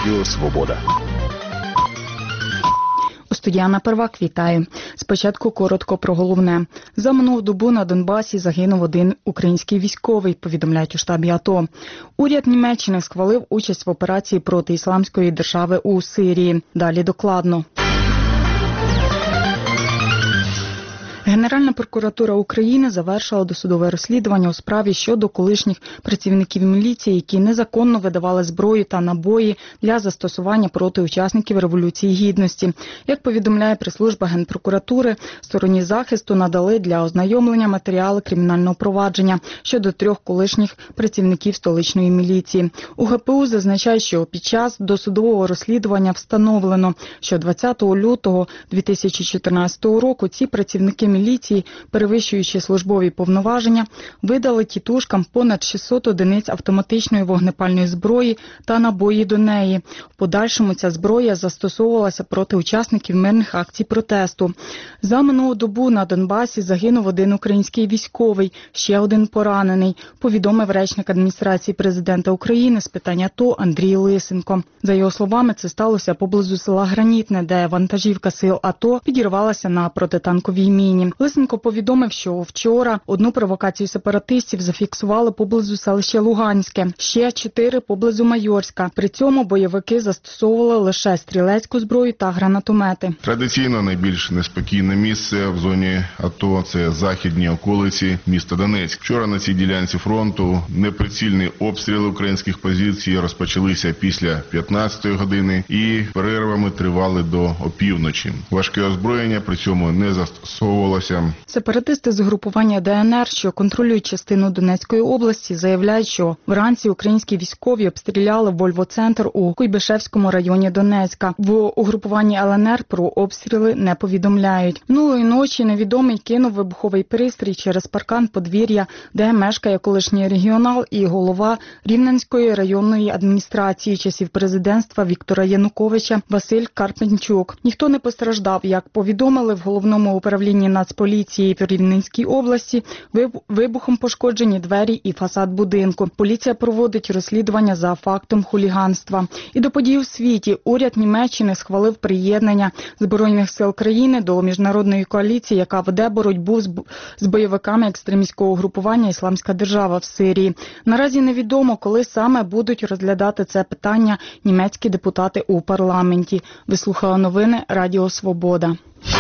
Радіо Свобода. Студія Первак вітає. Спочатку коротко про головне. За минулу добу на Донбасі загинув один український військовий, повідомляють у штабі АТО. Уряд Німеччини схвалив участь в операції проти Ісламської держави у Сирії. Далі докладно. Генеральна прокуратура України завершила досудове розслідування у справі щодо колишніх працівників міліції, які незаконно видавали зброю та набої для застосування проти учасників Революції Гідності. Як повідомляє прес-служба Генпрокуратури, стороні захисту надали для ознайомлення матеріали кримінального провадження щодо 3 колишніх працівників столичної міліції. У ГПУ зазначають, що під час досудового розслідування встановлено, що 20 лютого 2014 року ці працівники міліції, перевищуючи службові повноваження, видали тітушкам понад 600 одиниць автоматичної вогнепальної зброї та набої до неї. В подальшому ця зброя застосовувалася проти учасників мирних акцій протесту. За минулу добу на Донбасі загинув один український військовий, ще один поранений, повідомив речник адміністрації президента України з питань АТО Андрій Лисенко. За його словами, це сталося поблизу села Гранітне, де вантажівка сил АТО підірвалася на протитанковій міні. Лисенко повідомив, що вчора одну провокацію сепаратистів зафіксували поблизу селища Луганське, ще 4 поблизу Майорська. При цьому бойовики застосовували лише стрілецьку зброю та гранатомети. Традиційно найбільш неспокійне місце в зоні АТО – це західні околиці міста Донецьк. Вчора на цій ділянці фронту неприцільні обстріли українських позицій розпочалися після 15-ї години і перервами тривали до опівночі. Важке озброєння при цьому не застосовувалося. Сепаратисти з угрупування ДНР, що контролюють частину Донецької області, заявляють, що вранці українські військові обстріляли Вольво-центр у Куйбишевському районі Донецька. В угрупуванні ЛНР про обстріли не повідомляють. Минулої ночі невідомий кинув вибуховий пристрій через паркан подвір'я, де мешкає колишній регіонал і голова Рівненської районної адміністрації часів президентства Віктора Януковича Василь Карпенчук. Ніхто не постраждав, як повідомили в головному управлінні Нацполіції в Рівненській області, вибухом пошкоджені двері і фасад будинку. Поліція проводить розслідування за фактом хуліганства. І до подій у світі уряд Німеччини схвалив приєднання Збройних сил країни до міжнародної коаліції, яка веде боротьбу з бойовиками екстремістського угрупування «Ісламська держава» в Сирії. Наразі невідомо, коли саме будуть розглядати це питання німецькі депутати у парламенті. Ви слухали новини Радіо Свобода.